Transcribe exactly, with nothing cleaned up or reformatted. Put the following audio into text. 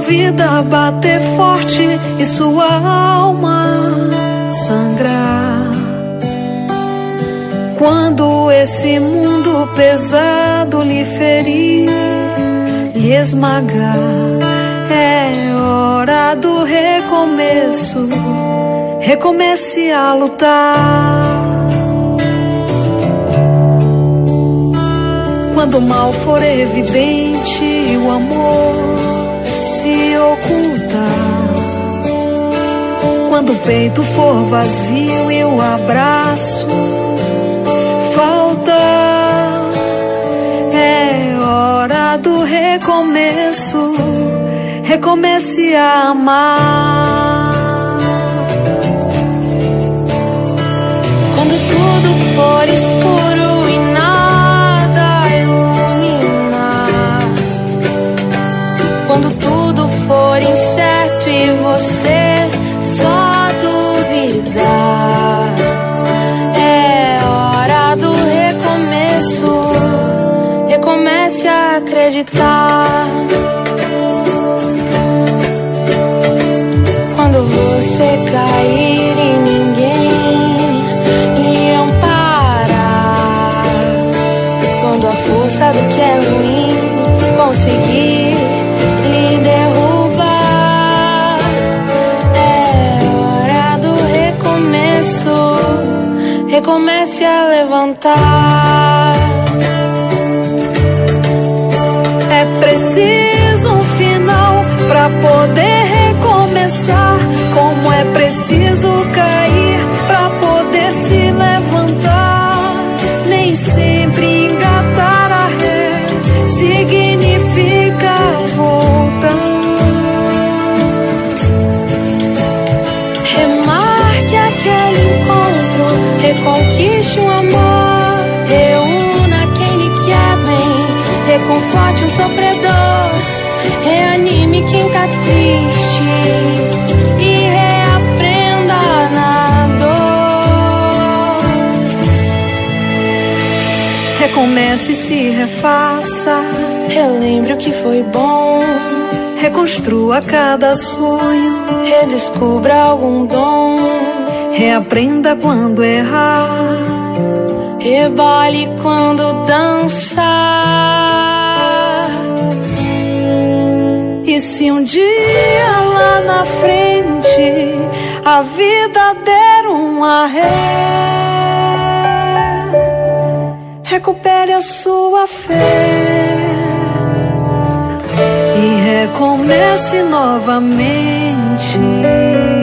vida bater forte e sua alma sangrar. Quando esse mundo pesado lhe ferir, lhe esmagar, é hora do recomeço. Recomece a lutar. Quando o mal for evidente e o amor se ocultar, quando o peito for vazio e o abraço faltar, é hora do recomeço. Recomece a amar. Quando tudo for escuro e nada iluminar, quando tudo for incerto e você só duvidar, é hora do recomeço. Recomece a acreditar. Quando você cair e ninguém lhe amparar, quando a força do que é ruim conseguir lhe derrubar, é hora do recomeço. Recomece a levantar. É preciso um final pra poder recomeçar, como é preciso cair pra poder se levantar. Nem sempre engatar a ré significa voltar. Remarque aquele encontro, reconquiste um amor, reúna quem lhe quer bem, reconforte um sofredor, reanime quem tá triste e reaprenda na dor. Recomece e se refaça, relembre o que foi bom, reconstrua cada sonho, redescubra algum dom, reaprenda quando errar, rebole quando dançar. E se um dia lá na frente a vida der um arré, recupere a sua fé e recomece novamente.